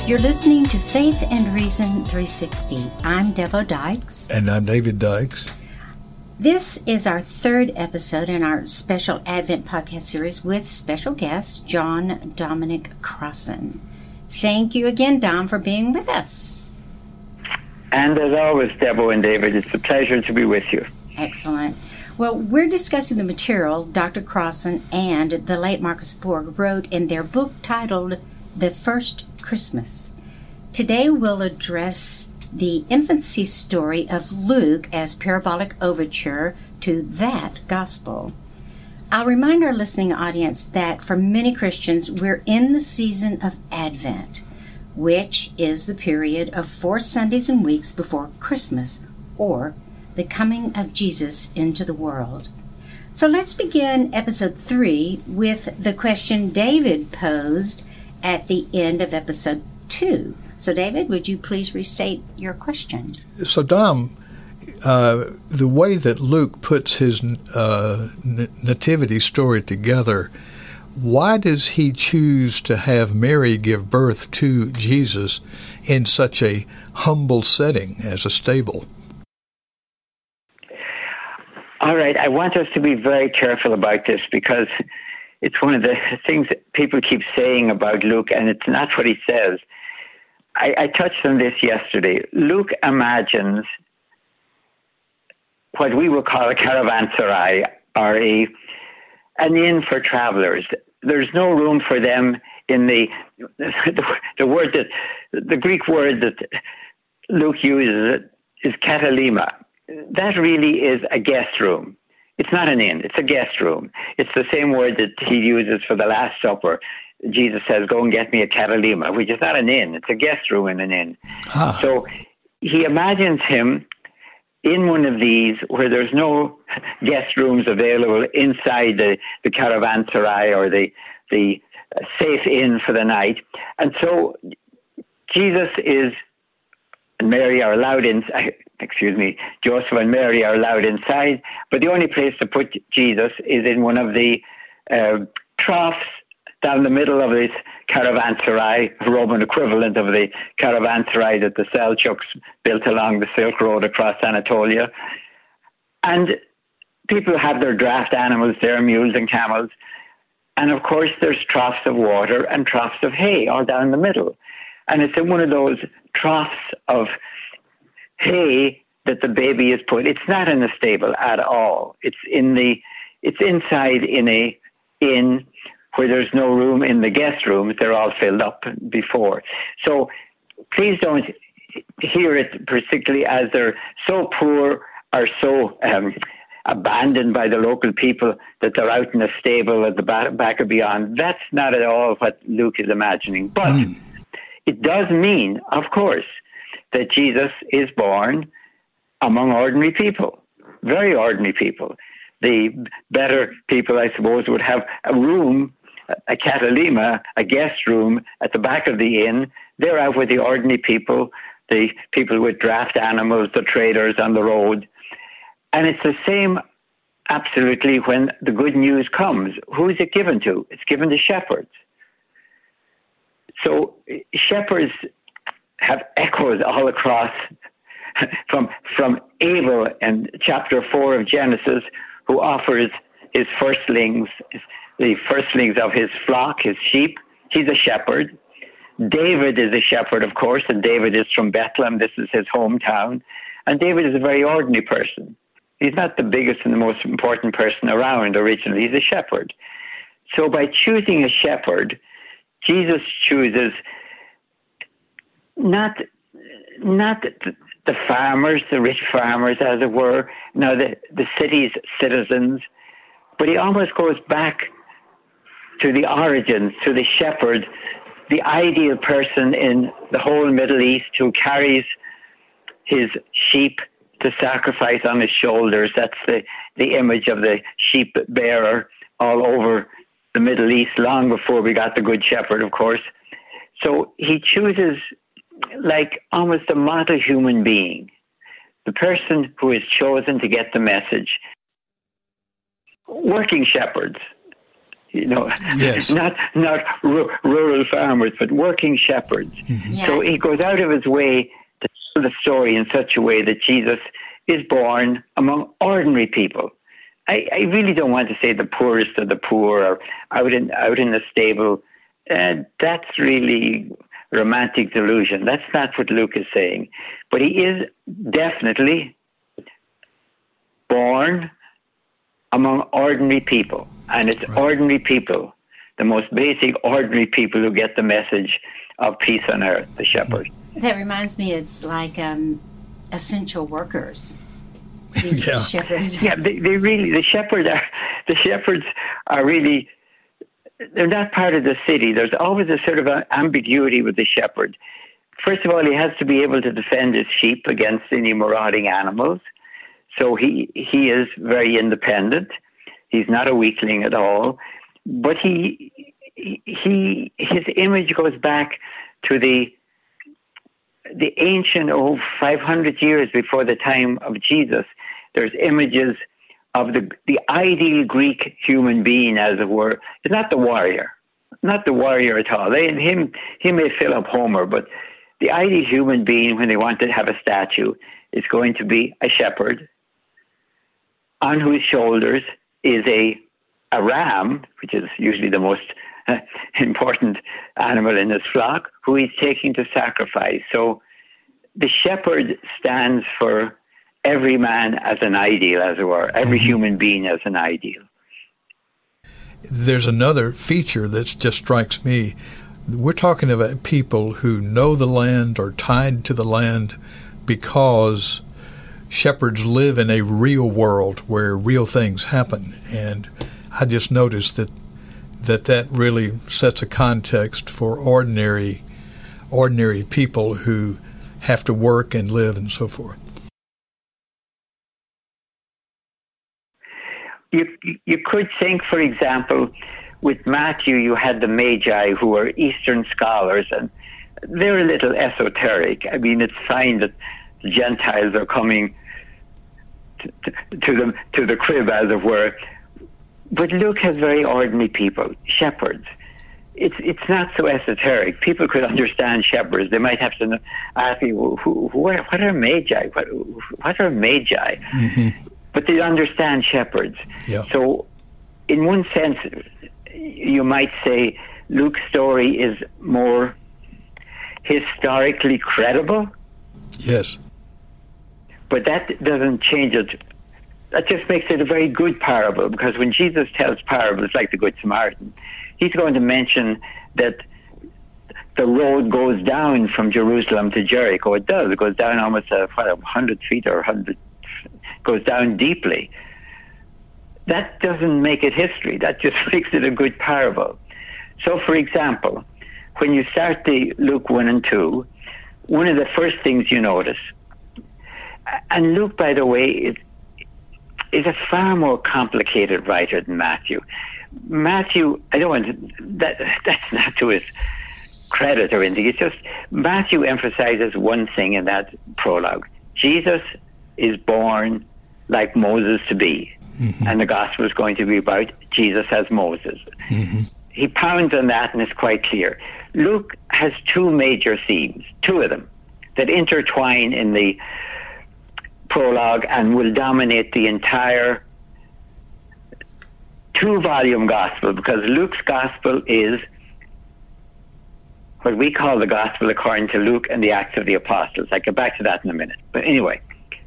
You're listening to Faith and Reason 360. I'm Devo Dykes. And I'm David Dykes. This is our third episode in our special Advent podcast series with special guest John Dominic Crossan. Thank you again, Dom, for being with us. And as always, Devo and David, it's a pleasure to be with you. Excellent. Well, we're discussing the material Dr. Crossan and the late Marcus Borg wrote in their book titled The First Christmas. Today we'll address the infancy story of Luke as parabolic overture to that gospel. I'll remind our listening audience that for many Christians, we're in the season of Advent, which is the period of 4 Sundays and weeks before Christmas, or the coming of Jesus into the world. So let's begin episode 3 with the question David posed at the end of episode 2. So David, would you please restate your question? So Dom, the way that Luke puts his nativity story together, why does he choose to have Mary give birth to Jesus in such a humble setting as a stable? All right, I want us to be very careful about this because it's one of the things that people keep saying about Luke, and it's not what he says. I touched on this yesterday. Luke imagines what we would call a caravanserai, or an inn for travelers. There's no room for them in the word that the Greek word that Luke uses is katalima. That really is a guest room. It's not an inn. It's a guest room. It's the same word that he uses for the Last Supper. Jesus says, "Go and get me a katalima," which is not an inn. It's a guest room in an inn. So he imagines him in one of these where there's no guest rooms available inside the caravanserai or the safe inn for the night. And so Jesus and Mary are allowed in. Joseph and Mary are allowed inside, but the only place to put Jesus is in one of the troughs down the middle of this caravanserai, Roman equivalent of the caravanserai that the Seljuks built along the Silk Road across Anatolia. And people have their draft animals there, mules and camels. And of course, there's troughs of water and troughs of hay all down the middle. And it's in one of those troughs of hay that the baby is put. It's not in the stable at all. It's inside in a inn where there's no room in the guest rooms. They're all filled up before. So please don't hear it particularly as they're so poor or so abandoned by the local people that they're out in a stable at the back or beyond. That's not at all what Luke is imagining. But it does mean, of course, that Jesus is born among ordinary people, very ordinary people. The better people, I suppose, would have a room, a katalima, a guest room at the back of the inn. They're out with the ordinary people, the people with draft animals, the traders on the road. And it's the same absolutely when the good news comes. Who is it given to? It's given to shepherds. So shepherds have echoes all across from Abel in chapter 4 of Genesis, who offers his firstlings, the firstlings of his flock, his sheep. He's a shepherd. David is a shepherd, of course, and David is from Bethlehem. This is his hometown. And David is a very ordinary person. He's not the biggest and the most important person around originally. He's a shepherd. So by choosing a shepherd, Jesus chooses not the farmers, the rich farmers, as it were, no, the city's citizens, but he almost goes back to the origins, to the shepherd, the ideal person in the whole Middle East who carries his sheep to sacrifice on his shoulders. That's the image of the sheep bearer all over the Middle East, long before we got the Good Shepherd, of course. So he chooses like almost a model human being, the person who is chosen to get the message. Working shepherds, Yes. not rural farmers, but working shepherds. Mm-hmm. Yeah. So he goes out of his way to tell the story in such a way that Jesus is born among ordinary people. I really don't want to say the poorest of the poor or out in the stable. That's really romantic delusion. That's not what Luke is saying. But he is definitely born among ordinary people. And it's ordinary people, the most basic ordinary people who get the message of peace on earth, the shepherd. That reminds me, it's like essential workers. These Yeah. shepherds. Yeah, they really, the shepherds are really, they're not part of the city. There's always a sort of ambiguity with the shepherd. First of all, he has to be able to defend his sheep against any marauding animals. So he is very independent. He's not a weakling at all. But his image goes back to the ancient, 500 years before the time of Jesus. There's images of the ideal Greek human being, as it were. It's not the warrior at all. He may fill up Homer, but the ideal human being, when they want to have a statue, is going to be a shepherd on whose shoulders is a ram, which is usually the most important animal in his flock, who he's taking to sacrifice. So the shepherd stands for every man as an ideal, as it were, every human being as an ideal. There's another feature that just strikes me. We're talking about people who know the land, are tied to the land because shepherds live in a real world where real things happen. And I just noticed that really sets a context for ordinary people who have to work and live and so forth. You could think, for example, with Matthew, you had the Magi, who are Eastern scholars, and they're a little esoteric. I mean, it's fine that the Gentiles are coming to the crib, as it were. But Luke has very ordinary people, shepherds. It's not so esoteric. People could understand shepherds. They might have to ask me, what are Magi? What are Magi? Mm-hmm. But they understand shepherds. Yeah. So in one sense, you might say Luke's story is more historically credible. Yes. But that doesn't change it. That just makes it a very good parable, because when Jesus tells parables like the Good Samaritan, he's going to mention that the road goes down from Jerusalem to Jericho. It does. It goes down almost 100 feet or 100, goes down deeply. That doesn't make it history. That just makes it a good parable. So, for example, when you start the Luke 1 and 2, one of the first things you notice, and Luke, by the way, is a far more complicated writer than Matthew. Matthew, I don't want to, that's not to his credit or anything. It's just Matthew emphasizes one thing in that prologue. Jesus is born like Moses to be. Mm-hmm. And the gospel is going to be about Jesus as Moses. Mm-hmm. He pounds on that, and it's quite clear. Luke has two major themes, two of them, that intertwine in the prologue and will dominate the entire two-volume gospel, because Luke's gospel is what we call the gospel according to Luke and the Acts of the Apostles. I'll get back to that in a minute. But anyway,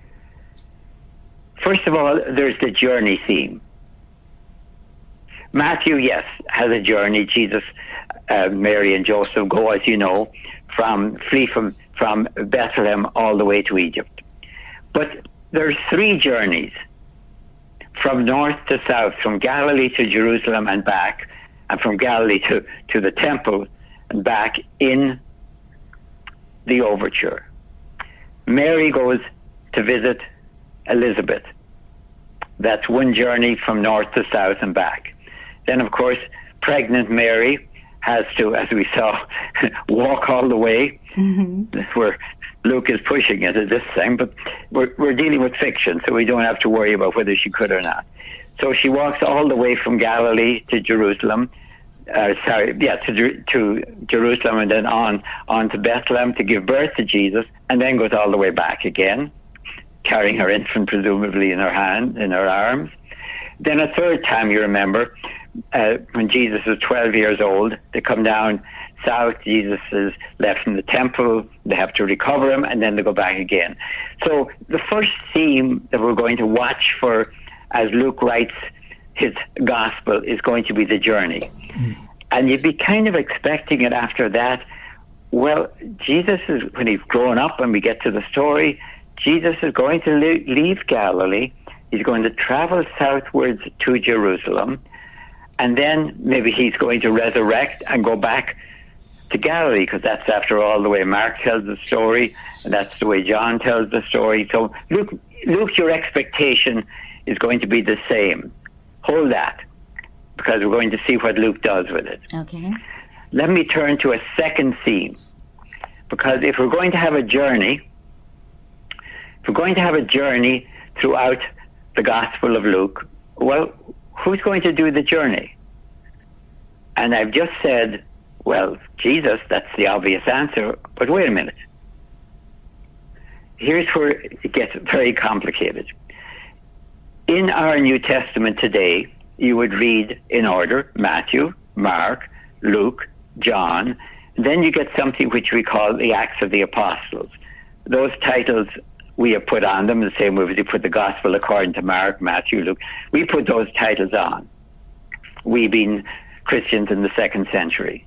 first of all, there's the journey theme. Matthew, yes, has a journey. Jesus, Mary and Joseph go, as you know, flee from Bethlehem all the way to Egypt. But there's three journeys from north to south, from Galilee to Jerusalem and back, and from Galilee to the temple and back in the overture. Mary goes to visit Elizabeth. That's one journey from north to south and back. Then, of course, pregnant Mary has to, as we saw, walk all the way. Mm-hmm. That's where Luke is pushing it at this time, but we're dealing with fiction, so we don't have to worry about whether she could or not. So she walks all the way from Galilee to Jerusalem. To Jerusalem, and then on to Bethlehem to give birth to Jesus, and then goes all the way back again, carrying her infant presumably in her arms. Then a third time, you remember, when Jesus is 12 years old, they come down south. Jesus is left in the temple. They have to recover him, and then they go back again. So the first theme that we're going to watch for, as Luke writes his gospel, is going to be the journey. And you'd be kind of expecting it after that. Well, Jesus is, when he's grown up and we get to the story, Jesus is going to leave Galilee. He's going to travel southwards to Jerusalem. And then maybe he's going to resurrect and go back to Galilee, because that's, after all, the way Mark tells the story, and that's the way John tells the story. So, Luke, your expectation is going to be the same. Hold that, because we're going to see what Luke does with it. Okay. Let me turn to a second theme, because if we're going to have a journey, throughout the Gospel of Luke, well, who's going to do the journey? And I've just said, well, Jesus, that's the obvious answer, but wait a minute. Here's where it gets very complicated. In our New Testament today, you would read in order Matthew, Mark, Luke, John. Then you get something which we call the Acts of the Apostles. Those titles we have put on them the same way as you put the Gospel according to Mark, Matthew, Luke. We put those titles on, we being Christians in the 2nd century.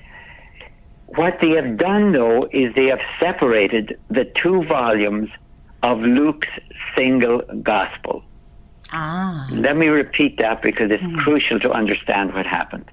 What they have done, though, is they have separated the 2 volumes of Luke's single Gospel. Let me repeat that, because it's crucial to understand what happened.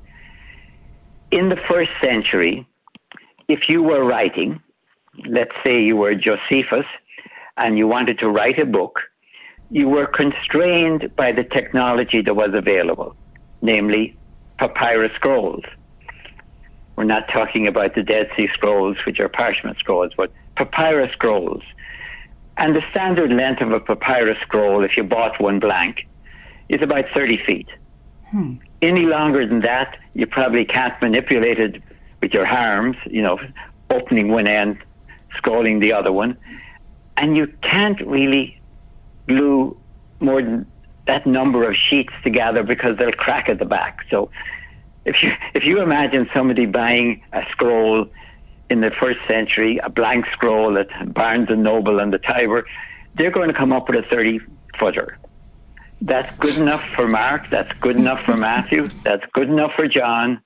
In the 1st century, if you were writing, let's say you were Josephus, and you wanted to write a book, you were constrained by the technology that was available, namely papyrus scrolls. We're not talking about the Dead Sea Scrolls, which are parchment scrolls, but papyrus scrolls. And the standard length of a papyrus scroll, if you bought one blank, is about 30 feet. Any longer than that, you probably can't manipulate it with your arms, opening one end, scrolling the other one. And you can't really glue more than that number of sheets together, because they'll crack at the back. So if you imagine somebody buying a scroll in the 1st century, a blank scroll at Barnes & Noble and the Tiber, they're going to come up with a 30-footer. That's good enough for Mark, that's good enough for Matthew, that's good enough for John.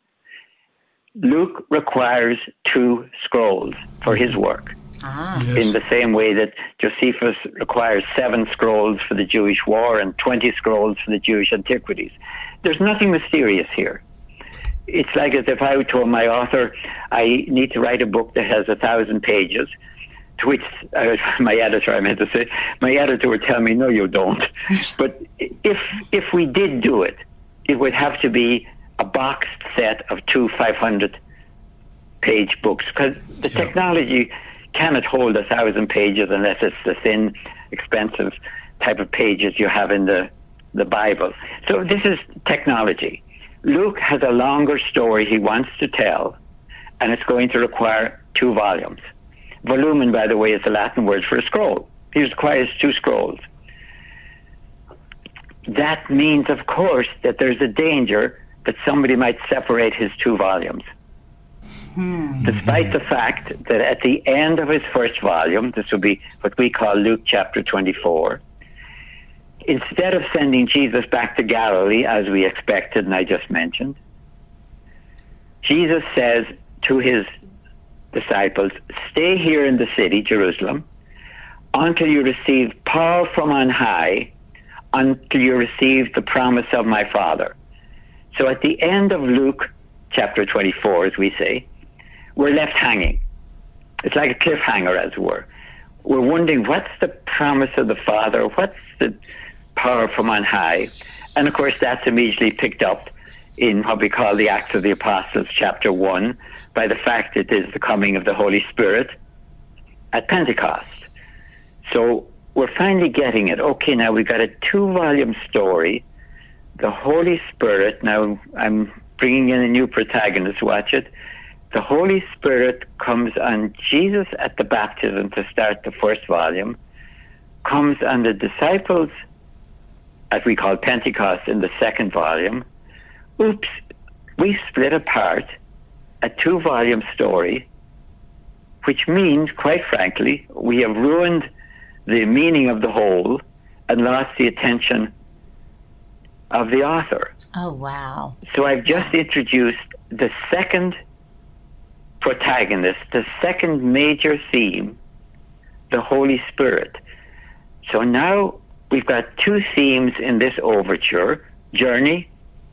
Luke requires 2 scrolls for his work. Yes. In the same way that Josephus requires 7 scrolls for the Jewish war and 20 scrolls for the Jewish antiquities. There's nothing mysterious here. It's like as if I told my author, I need to write a book that has 1,000 pages, to which my editor would tell me, no, you don't. But if we did do it, it would have to be a boxed set of 2 500-page books, because the technology cannot hold 1,000 pages unless it's the thin, expensive type of pages you have in the Bible. So this is technology. Luke has a longer story he wants to tell, and it's going to require 2 volumes. Volumen, by the way, is the Latin word for a scroll. He requires 2 scrolls. That means, of course, that there's a danger that somebody might separate his 2 volumes. Despite the fact that at the end of his 1st volume, this will be what we call Luke chapter 24, instead of sending Jesus back to Galilee, as we expected and I just mentioned, Jesus says to his disciples, stay here in the city, Jerusalem, until you receive power from on high, until you receive the promise of my Father. So at the end of Luke chapter 24, as we say, we're left hanging. It's like a cliffhanger, as it were. We're wondering, what's the promise of the Father? What's the power from on high? And of course, that's immediately picked up in what we call the Acts of the Apostles, chapter 1, by the fact it is the coming of the Holy Spirit at Pentecost. So we're finally getting it. Okay, now we've got a 2-volume story the Holy Spirit, now I'm bringing in a new protagonist, watch it. The Holy Spirit comes on Jesus at the baptism to start the first volume, comes on the disciples, as we call Pentecost, in the second volume. Oops, we split apart a 2-volume story, which means, quite frankly, we have ruined the meaning of the whole and lost the attention of the author. Oh, wow. So I've just introduced the second protagonist, the second major theme, the Holy Spirit. So now we've got 2 themes in this overture, journey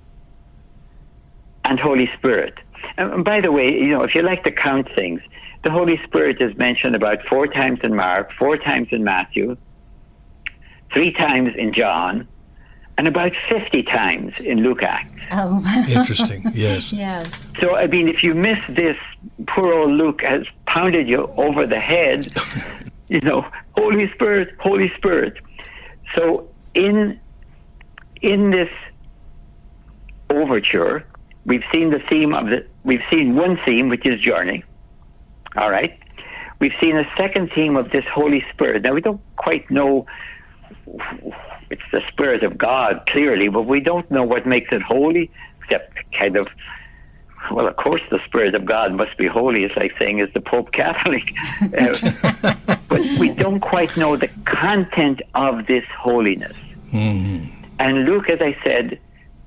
and Holy Spirit. And by the way, if you like to count things, the Holy Spirit is mentioned about 4 times in Mark, 4 times in Matthew, 3 times in John, and about 50 times in Luke Acts. Oh, interesting. Yes. Yes. So, I mean, if you miss this, poor old Luke has pounded you over the head. Holy Spirit, Holy Spirit. So, in this overture, we've seen we've seen one theme, which is journey. All right. We've seen a second theme of this Holy Spirit. Now, we don't quite know. It's the Spirit of God, clearly, but we don't know what makes it holy, except kind of, well, of course the Spirit of God must be holy. It's like saying, is the Pope Catholic? But we don't quite know the content of this holiness. Mm-hmm. And Luke, as I said,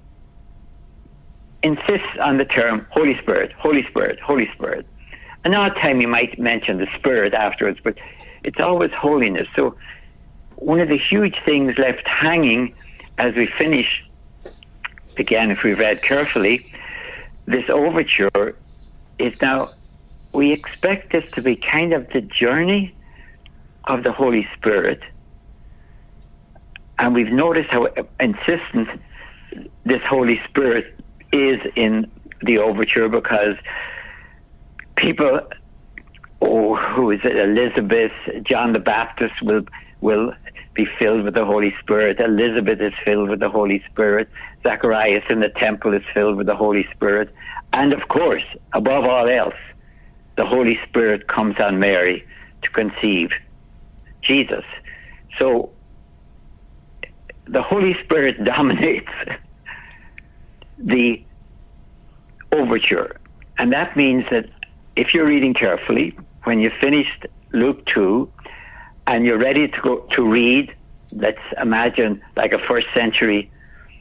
insists on the term Holy Spirit, Holy Spirit, Holy Spirit. And odd time you might mention the Spirit afterwards, but it's always holiness. So one of the huge things left hanging as we finish, again, if we read carefully, this overture is now, we expect this to be kind of the journey of the Holy Spirit. And we've noticed how insistent this Holy Spirit is in the overture, because people, who is it? Elizabeth, John the Baptist will be filled with the Holy Spirit. Elizabeth is filled with the Holy Spirit. Zacharias in the temple is filled with the Holy Spirit. And of course, above all else, the Holy Spirit comes on Mary to conceive Jesus. So the Holy Spirit dominates the overture. And that means that if you're reading carefully, when you finished Luke 2 and you're ready to go to read, let's imagine like a first century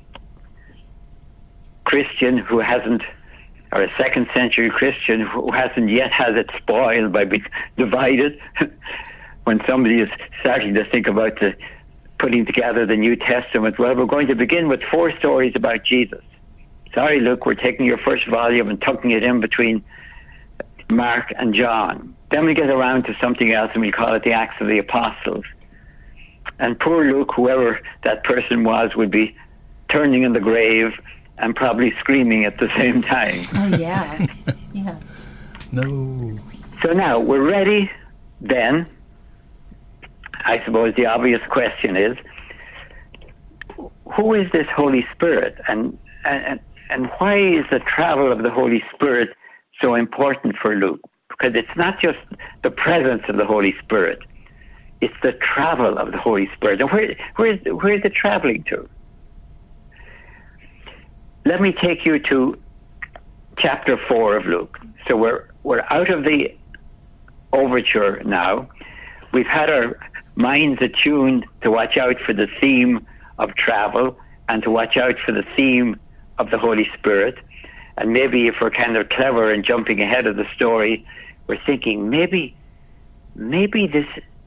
Christian who hasn't, or a second century Christian who hasn't yet had it spoiled by being divided, when somebody is starting to think about putting together the New Testament. Well, we're going to begin with 4 stories about Jesus. Sorry, Luke, we're taking your first volume and tucking it in between Mark and John. Then we get around to something else and we call it the Acts of the Apostles. And poor Luke, whoever that person was, would be turning in the grave and probably screaming at the same time. Oh, yeah. Yeah. No. So now we're ready then. I suppose the obvious question is, who is this Holy Spirit? And why is the travel of the Holy Spirit so important for Luke? Because it's not just the presence of the Holy Spirit, it's the travel of the Holy Spirit. And where is it traveling to? Let me take you to chapter 4 of Luke. So we're out of the overture now. We've had our minds attuned to watch out for the theme of travel and to watch out for the theme of the Holy Spirit. And maybe if we're kind of clever and jumping ahead of the story, we're thinking maybe this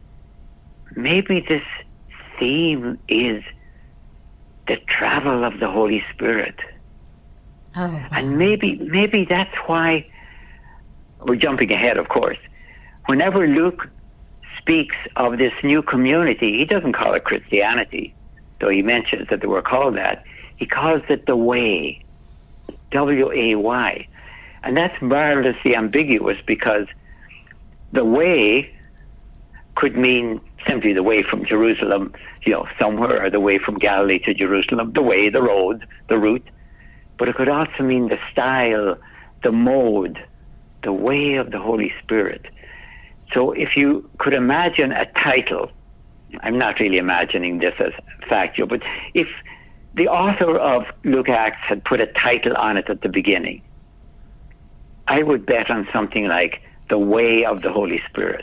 theme is the travel of the Holy Spirit. Oh, wow. And maybe that's why we're jumping ahead, of course. Whenever Luke speaks of this new community, he doesn't call it Christianity, though he mentions that they were called that. He calls it the Way, W-A-Y. And that's marvelously ambiguous, because the way could mean simply the way from Jerusalem, somewhere, or the way from Galilee to Jerusalem, the way, the road, the route. But it could also mean the style, the mode, the way of the Holy Spirit. So if you could imagine a title, I'm not really imagining this as factual, but if the author of Luke Acts had put a title on it at the beginning, I would bet on something like The Way of the Holy Spirit.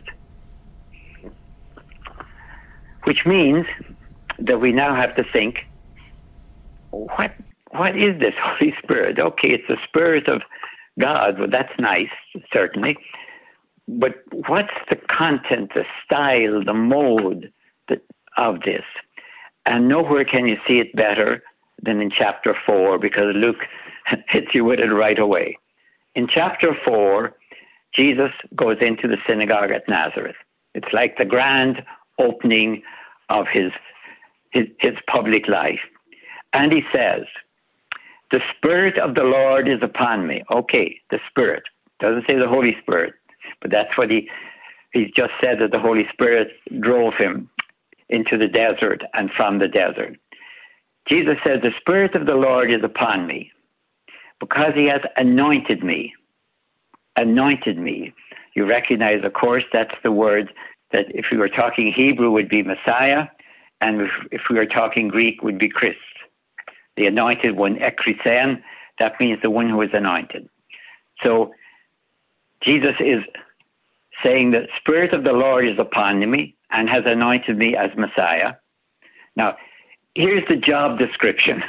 Which means that we now have to think, what is this Holy Spirit? Okay, it's the Spirit of God. Well, that's nice, certainly. But what's the content, the style, the mode of this? And nowhere can you see it better than in chapter 4, because Luke hits you with it right away. In chapter 4, Jesus goes into the synagogue at Nazareth. It's like the grand opening of his public life. And he says, "The Spirit of the Lord is upon me." Okay, the Spirit. Doesn't say the Holy Spirit, but that's what he's just said, that the Holy Spirit drove him into the desert and from the desert. Jesus says, "The Spirit of the Lord is upon me, because he has anointed me." Anointed me. You recognize, of course, that's the word that if we were talking Hebrew would be Messiah, and if we were talking Greek would be Christ. The anointed one, ekrysen, that means the one who is anointed. So Jesus is saying that the Spirit of the Lord is upon me and has anointed me as Messiah. Now, here's the job description.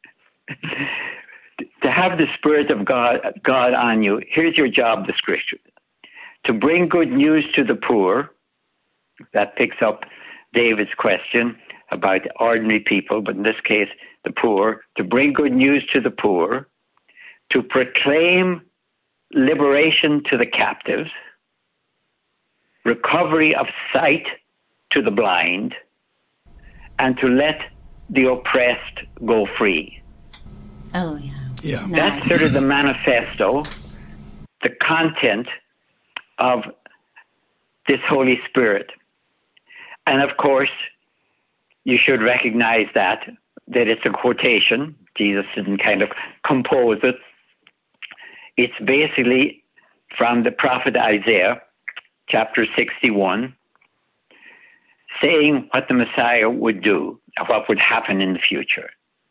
To have the Spirit of God on you, here's your job description. To bring good news to the poor. That picks up David's question about ordinary people, but in this case, the poor. To bring good news to the poor. To proclaim liberation to the captives. Recovery of sight to the blind. And to let the oppressed go free. Oh, yeah. Yeah. Nice. That's sort of the manifesto, the content of this Holy Spirit. And of course, you should recognize that it's a quotation. Jesus didn't kind of compose it. It's basically from the prophet Isaiah, chapter 61, saying what the Messiah would do, what would happen in the future.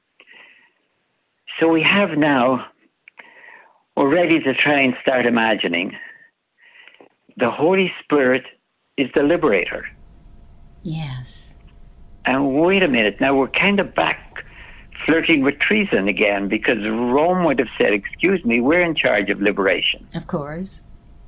So we have now, we're ready to try and start imagining the Holy Spirit is the liberator. Yes. And wait a minute, now we're kind of back flirting with treason again, because Rome would have said, excuse me, we're in charge of liberation. Of course.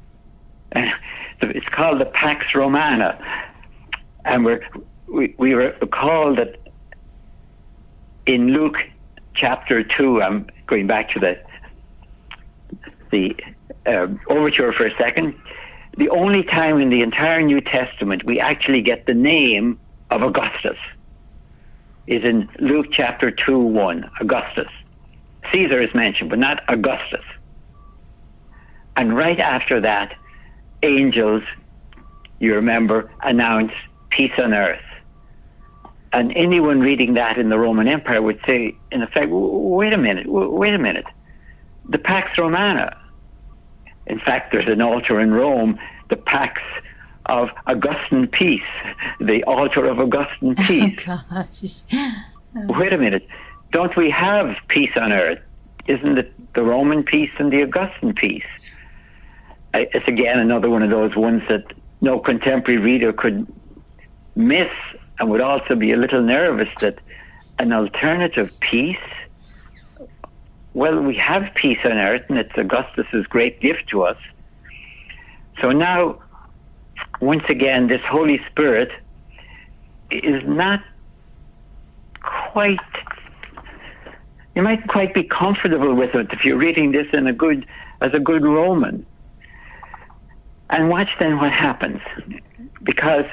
It's called the Pax Romana. And we recall that in Luke chapter 2, I'm going back to the overture for a second. The only time in the entire New Testament we actually get the name of Augustus is in Luke chapter 2:1. Augustus. Caesar is mentioned, but not Augustus. And right after that, angels, you remember, announce peace on earth. And anyone reading that in the Roman Empire would say, in effect, wait a minute. The Pax Romana. In fact, there's an altar in Rome, the Pax of Augustan peace, the altar of Augustan peace. Oh, gosh. Wait a minute. Don't we have peace on earth? Isn't it the Roman peace and the Augustan peace? It's again another one of those ones that no contemporary reader could miss, and would also be a little nervous that an alternative peace. Well, we have peace on earth, and it's Augustus's great gift to us. So now, once again, this Holy Spirit is not quite, you might quite be comfortable with it if you're reading this as a good Roman. And watch then what happens, because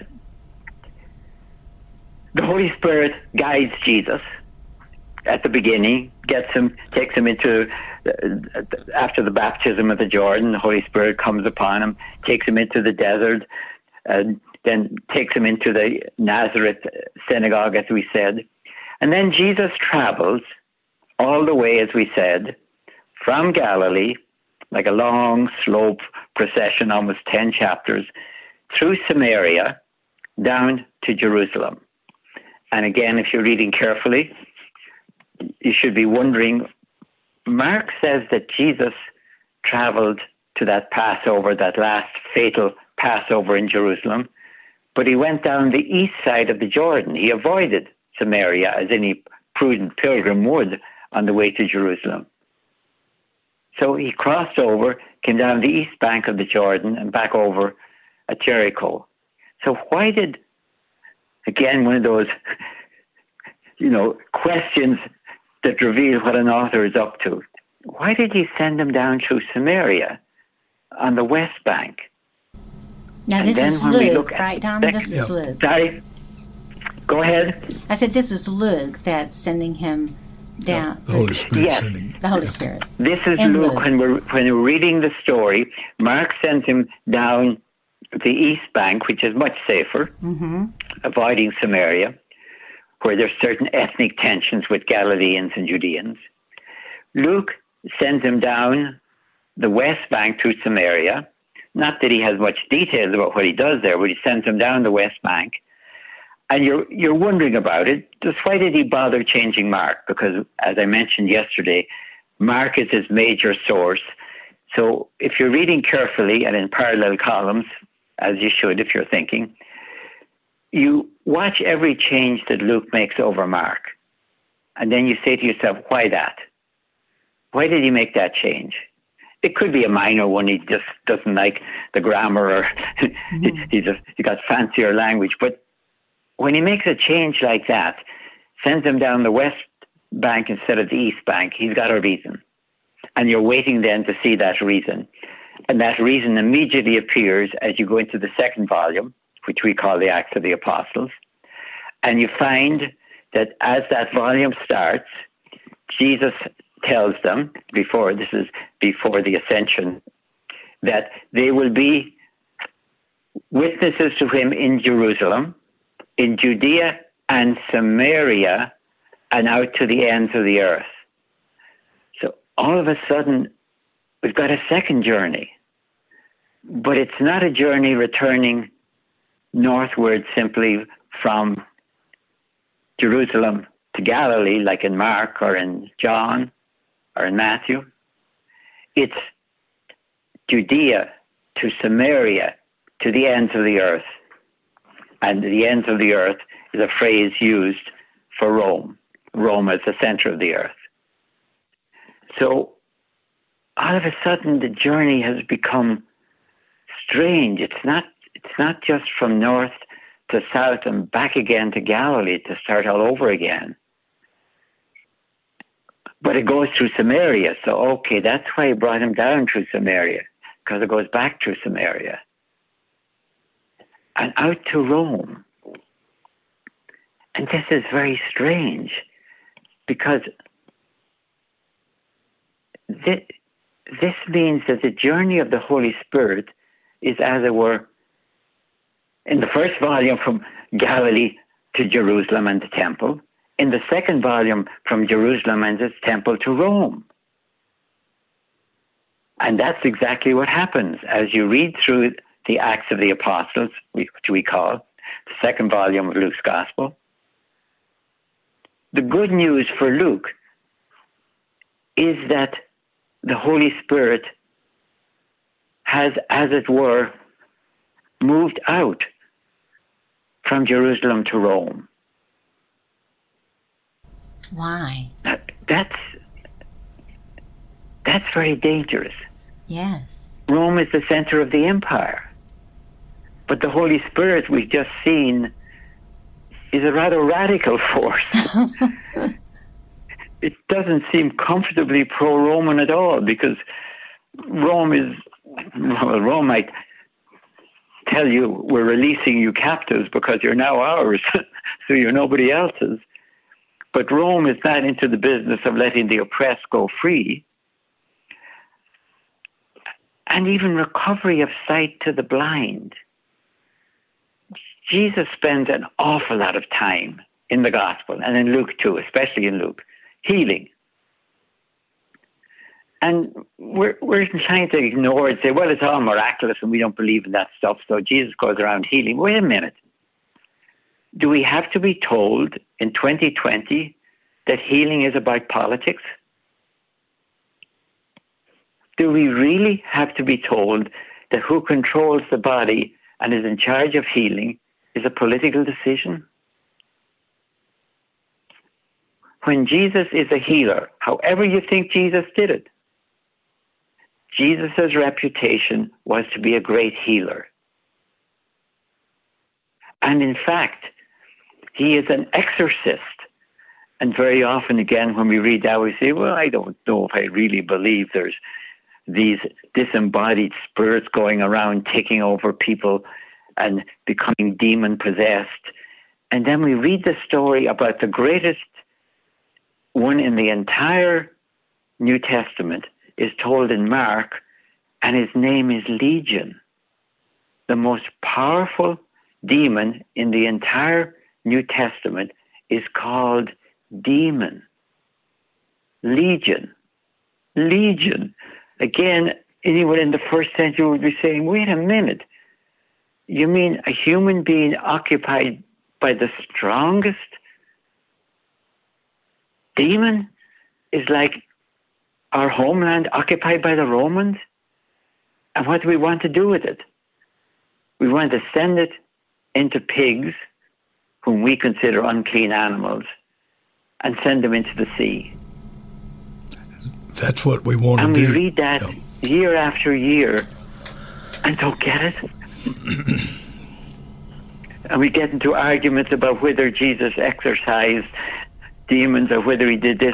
the Holy Spirit guides Jesus at the beginning, takes him into, after the baptism of the Jordan, the Holy Spirit comes upon him, takes him into the desert, and then takes him into the Nazareth synagogue, as we said. And then Jesus travels all the way, as we said, from Galilee, like a long slope procession, almost 10 chapters, through Samaria, down to Jerusalem. And again, if you're reading carefully, you should be wondering, Mark says that Jesus traveled to that Passover, that last fatal Passover in Jerusalem, but he went down the east side of the Jordan. He avoided Samaria, as any prudent pilgrim would, on the way to Jerusalem. So he crossed over, came down the east bank of the Jordan and back over at Jericho. So why did, again, one of those, questions that reveal what an author is up to. Why did he send him down through Samaria on the west bank? Now, this is Luke, right, Don? This is Luke. Sorry? Go ahead. I said this is Luke that's sending him down. The Holy Spirit. Yes. The Holy Spirit. This is Luke. When we're reading the story, Mark sends him down the east bank, which is much safer, avoiding Samaria, where there's certain ethnic tensions with Galileans and Judeans. Luke sends him down the west bank through Samaria. Not that he has much details about what he does there, but he sends him down the west bank. And you're wondering about it. Just why did he bother changing Mark? Because, as I mentioned yesterday, Mark is his major source. So if you're reading carefully and in parallel columns, as you should if you're thinking, you watch every change that Luke makes over Mark. And then you say to yourself, why that? Why did he make that change? It could be a minor one. He just doesn't like the grammar, or he got fancier language. But when he makes a change like that, sends him down the west bank instead of the east bank, he's got a reason. And you're waiting then to see that reason. And that reason immediately appears as you go into the second volume, which we call the Acts of the Apostles. And you find that as that volume starts, Jesus tells them, before the ascension, that they will be witnesses to him in Jerusalem, in Judea and Samaria, and out to the ends of the earth. So all of a sudden, we've got a second journey. But it's not a journey returning northward simply from Jerusalem to Galilee, like in Mark or in John or in Matthew. It's Judea to Samaria, to the ends of the earth. And the ends of the earth is a phrase used for Rome. Rome is the center of the earth. So all of a sudden, the journey has become strange. It's not just from north to south and back again to Galilee to start all over again. But it goes through Samaria. So, okay, that's why he brought him down through Samaria, because it goes back through Samaria and out to Rome. And this is very strange, because this means that the journey of the Holy Spirit is, as it were, in the first volume from Galilee to Jerusalem and the temple, in the second volume from Jerusalem and its temple to Rome. And that's exactly what happens as you read through the Acts of the Apostles, which we call the second volume of Luke's Gospel. The good news for Luke is that the Holy Spirit has, as it were, moved out from Jerusalem to Rome. Why? That's very dangerous. Yes. Rome is the center of the empire. But the Holy Spirit, we've just seen, is a rather radical force. It doesn't seem comfortably pro-Roman at all, because Rome might tell you, we're releasing you captives because you're now ours, so you're nobody else's. But Rome is not into the business of letting the oppressed go free. And even recovery of sight to the blind. Jesus spends an awful lot of time in the gospel, and in Luke too, especially in Luke, healing. And we're trying to ignore it, say, well, it's all miraculous and we don't believe in that stuff, so Jesus goes around healing. Wait a minute. Do we have to be told in 2020 that healing is about politics? Do we really have to be told that who controls the body and is in charge of healing is a political decision? When Jesus is a healer, however you think Jesus did it, Jesus' reputation was to be a great healer. And in fact, he is an exorcist. And very often, again, when we read that, we say, well, I don't know if I really believe there's these disembodied spirits going around taking over people and becoming demon-possessed. And then we read the story about the greatest one in the entire New Testament is told in Mark, and his name is Legion. The most powerful demon in the entire New Testament is called demon. Legion. Legion. Again, anyone in the first century would be saying, wait a minute, you mean a human being occupied by the strongest demon is like our homeland occupied by the Romans? And what do we want to do with it? We want to send it into pigs, whom we consider unclean animals, and send them into the sea. That's what we want to do. And we read that year after year and don't get it. And we get into arguments about whether Jesus exorcised demons or whether he did this.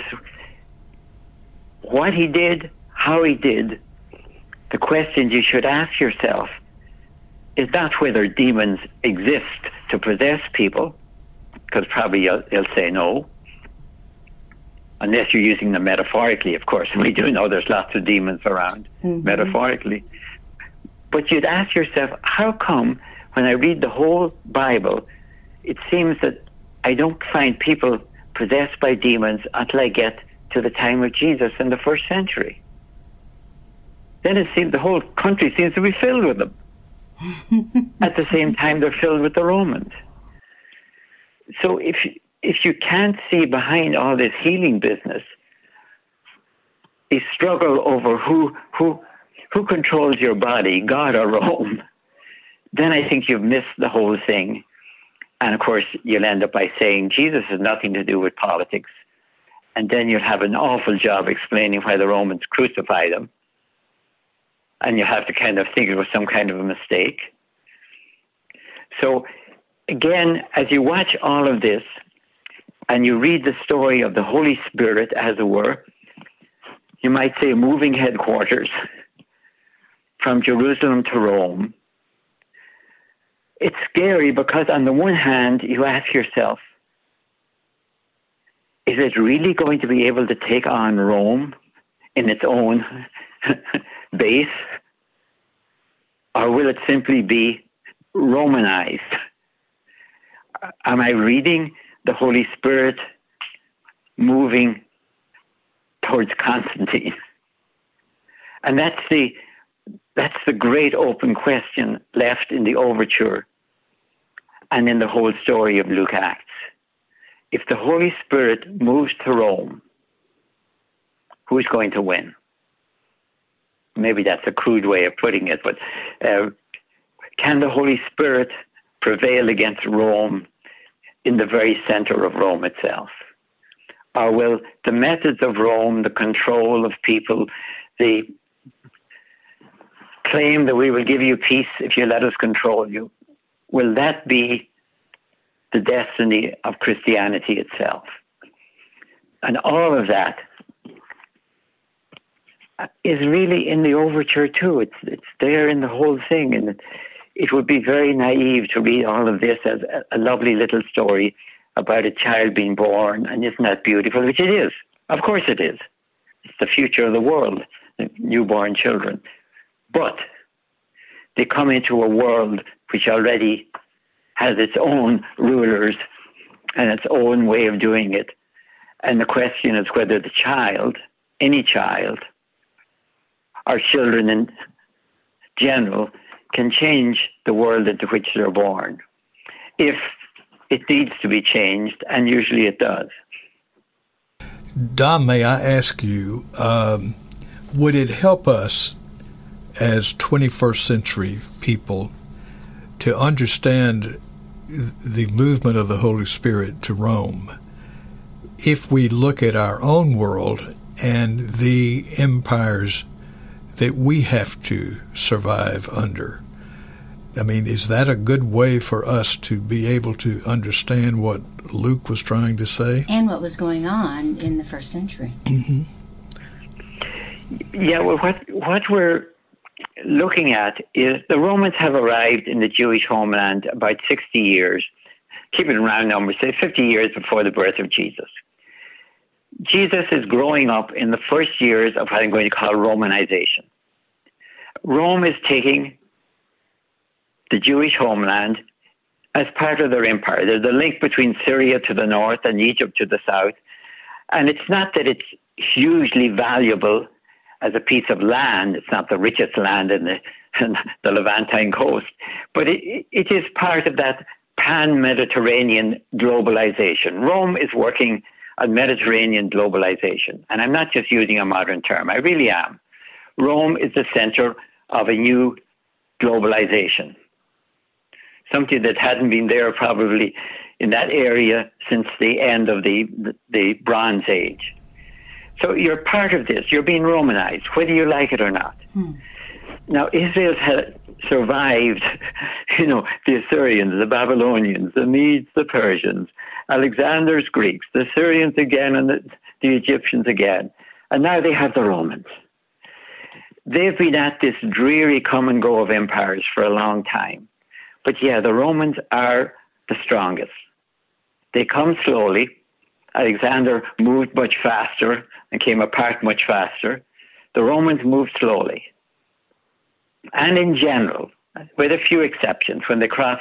What he did, how he did, the question you should ask yourself is not whether demons exist to possess people, because probably you'll say no, unless you're using them metaphorically, of course. We do know there's lots of demons around, metaphorically. But you'd ask yourself, how come when I read the whole Bible, it seems that I don't find people possessed by demons until I get to the time of Jesus in the first century? Then it seems the whole country seems to be filled with them. At the same time, they're filled with the Romans. So if you can't see behind all this healing business a struggle over who controls your body, God or Rome, then I think you've missed the whole thing. And of course, you'll end up by saying Jesus has nothing to do with politics. And then you'll have an awful job explaining why the Romans crucified him. And you'll have to kind of think it was some kind of a mistake. So again, as you watch all of this and you read the story of the Holy Spirit, as it were, you might say moving headquarters from Jerusalem to Rome, it's scary because on the one hand, you ask yourself, is it really going to be able to take on Rome in its own base? Or will it simply be Romanized? Am I reading the Holy Spirit moving towards Constantine? And that's the great open question left in the overture and in the whole story of Luke Acts. If the Holy Spirit moves to Rome, who's going to win? Maybe that's a crude way of putting it, but can the Holy Spirit prevail against Rome in the very center of Rome itself? Or will the methods of Rome, the control of people, the claim that we will give you peace if you let us control you, will that be the destiny of Christianity itself? And all of that is really in the overture too. It's there in the whole thing, and it would be very naive to read all of this as a lovely little story about a child being born, and isn't that beautiful? Which it is. Of course it is. It's the future of the world, newborn children. But they come into a world which already has its own rulers and its own way of doing it. And the question is whether the child, any child, or children in general, can change the world into which they're born. If it needs to be changed, and usually it does. Dom, may I ask you, would it help us as 21st century people to understand the movement of the Holy Spirit to Rome if we look at our own world and the empires that we have to survive under? I mean, is that a good way for us to be able to understand what Luke was trying to say? And what was going on in the first century. Mm-hmm. Yeah, well, what we're looking at is the Romans have arrived in the Jewish homeland about 60 years, keep it in round numbers, say 50 years before the birth of Jesus. Jesus is growing up in the first years of what I'm going to call Romanization. Rome is taking the Jewish homeland as part of their empire. There's a link between Syria to the north and Egypt to the south. And it's not that it's hugely valuable as a piece of land. It's not the richest land in the Levantine coast. But it is part of that pan-Mediterranean globalization. Rome is working on Mediterranean globalization. And I'm not just using a modern term. I really am. Rome is the center of a new globalization. Something that hadn't been there probably in that area since the end of the Bronze Age. So you're part of this. You're being Romanized, whether you like it or not. Now, Israel had survived, the Assyrians, the Babylonians, the Medes, the Persians, Alexander's Greeks, the Syrians again, and the Egyptians again. And now they have the Romans. They've been at this dreary come and go of empires for a long time. But yeah, the Romans are the strongest. They come slowly. Alexander moved much faster and came apart much faster. The Romans moved slowly. And in general, with a few exceptions, when they crossed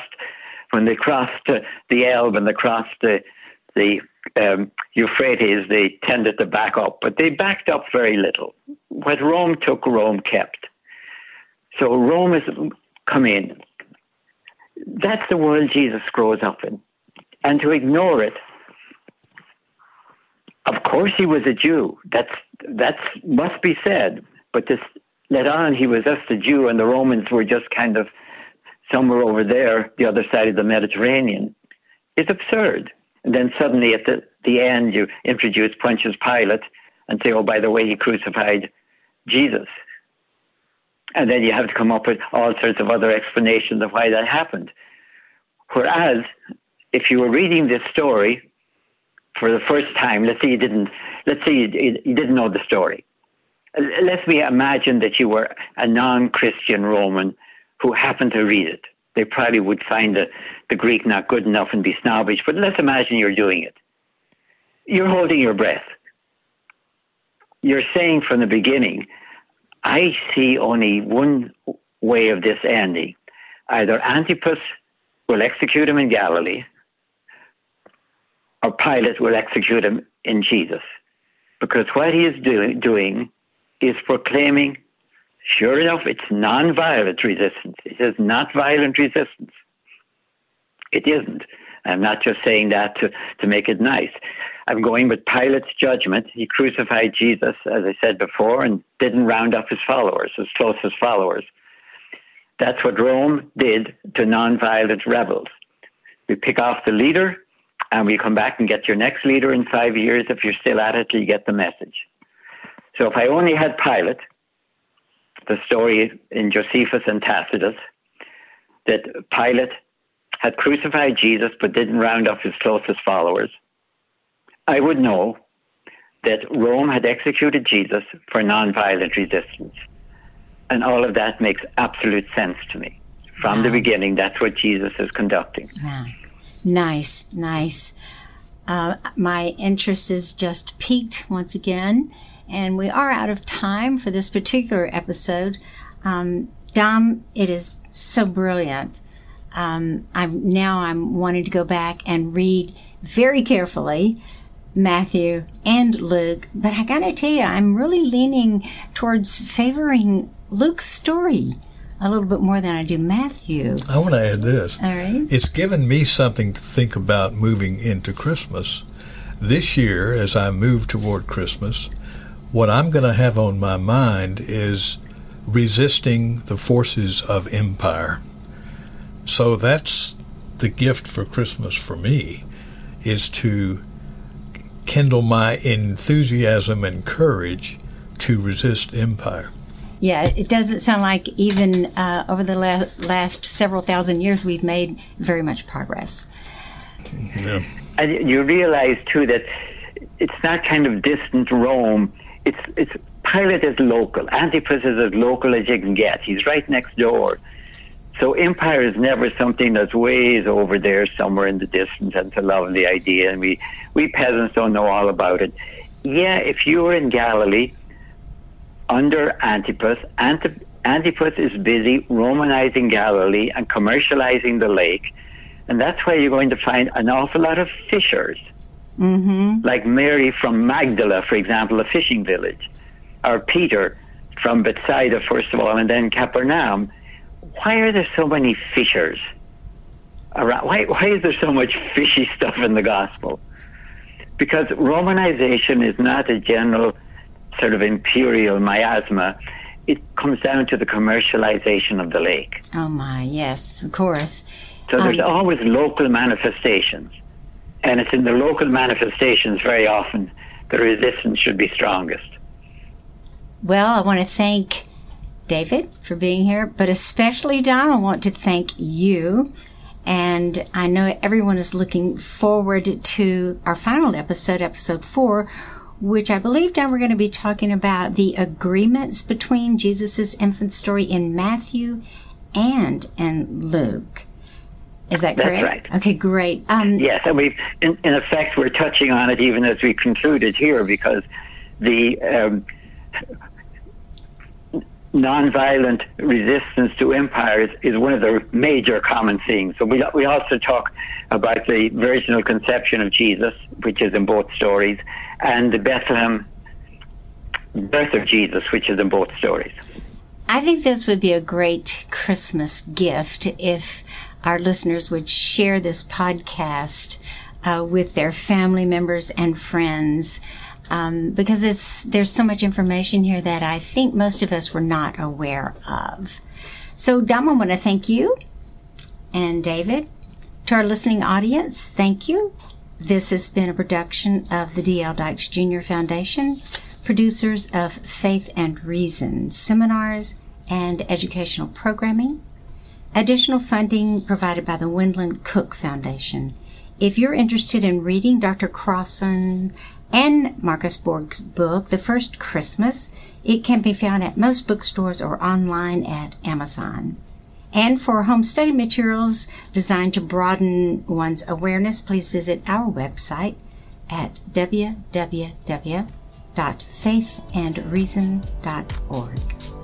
the Elbe and they crossed the Euphrates, they tended to back up, but they backed up very little. What Rome took, Rome kept. So Rome has come in. That's the world Jesus grows up in. And to ignore it, of course he was a Jew. That's must be said. But to let on he was just a Jew and the Romans were just kind of somewhere over there, the other side of the Mediterranean, is absurd. And then suddenly at the end you introduce Pontius Pilate and say, oh, by the way, he crucified Jesus. And then you have to come up with all sorts of other explanations of why that happened. Whereas, if you were reading this story for the first time, let's say you didn't know the story. Let me imagine that you were a non-Christian Roman who happened to read it. They probably would find the Greek not good enough and be snobbish, but let's imagine you're doing it. You're holding your breath. You're saying from the beginning, I see only one way of this ending. Either Antipas will execute him in Galilee, or Pilate will execute him in Jesus. Because what he is doing is proclaiming, sure enough, it's non-violent resistance. It is not violent resistance. It isn't. I'm not just saying that to make it nice. I'm going with Pilate's judgment. He crucified Jesus, as I said before, and didn't round up his followers, his closest followers. That's what Rome did to non-violent rebels. We pick off the leader, and we come back and get your next leader in 5 years. If you're still at it, you get the message. So if I only had Pilate, the story in Josephus and Tacitus, that Pilate had crucified Jesus but didn't round up his closest followers, I would know that Rome had executed Jesus for nonviolent resistance. And all of that makes absolute sense to me. From the beginning, that's what Jesus is conducting. Wow. Nice. My interest is just piqued once again, and we are out of time for this particular episode. Dom, it is so brilliant. I'm wanting to go back and read very carefully Matthew and Luke, but I gotta tell you, I'm really leaning towards favoring Luke's story a little bit more than I do Matthew. I want to add this. All right. It's given me something to think about moving into Christmas. This year, as I move toward Christmas, what I'm going to have on my mind is resisting the forces of empire. So that's the gift for Christmas for me, is to kindle my enthusiasm and courage to resist empire. Yeah, it doesn't sound like even over the last several thousand years we've made very much progress. Yeah. And you realize, too, that it's not kind of distant Rome. It's Pilate is local. Antipas is as local as you can get. He's right next door. So empire is never something that's ways over there somewhere in the distance, and it's a lovely idea, and we peasants don't know all about it. Yeah, if you were in Galilee under Antipas, Antipas is busy Romanizing Galilee and commercializing the lake, and that's why you're going to find an awful lot of fishers. Mm-hmm. Like Mary from Magdala, for example, a fishing village, or Peter from Bethsaida, first of all, and then Capernaum. Why are there so many fishers around? Why is there so much fishy stuff in the gospel? Because Romanization is not a general sort of imperial miasma. It comes down to the commercialization of the lake. Oh my, yes, of course. So there's always local manifestations. And it's in the local manifestations very often the resistance should be strongest. Well, I want to thank David for being here, but especially, Don, I want to thank you. And I know everyone is looking forward to our final episode, episode 4, which I believe, Don, we're going to be talking about the agreements between Jesus' infant story in Matthew and in Luke. Is that correct? That's right. Okay, great. Yes, and we've, in effect, we're touching on it even as we concluded here, because the nonviolent resistance to empires is one of the major common themes. So we also talk about the virginal conception of Jesus, which is in both stories, and the Bethlehem birth of Jesus, which is in both stories. I think this would be a great Christmas gift if our listeners would share this podcast with their family members and friends, because there's so much information here that I think most of us were not aware of. So, Dom, I want to thank you, and David. To our listening audience, thank you. This has been a production of the D.L. Dykes Jr. Foundation, producers of Faith and Reason seminars and educational programming. Additional funding provided by the Wendland Cook Foundation. If you're interested in reading Dr. Crossan and Marcus Borg's book, The First Christmas, it can be found at most bookstores or online at Amazon. And for home study materials designed to broaden one's awareness, please visit our website at www.faithandreason.org.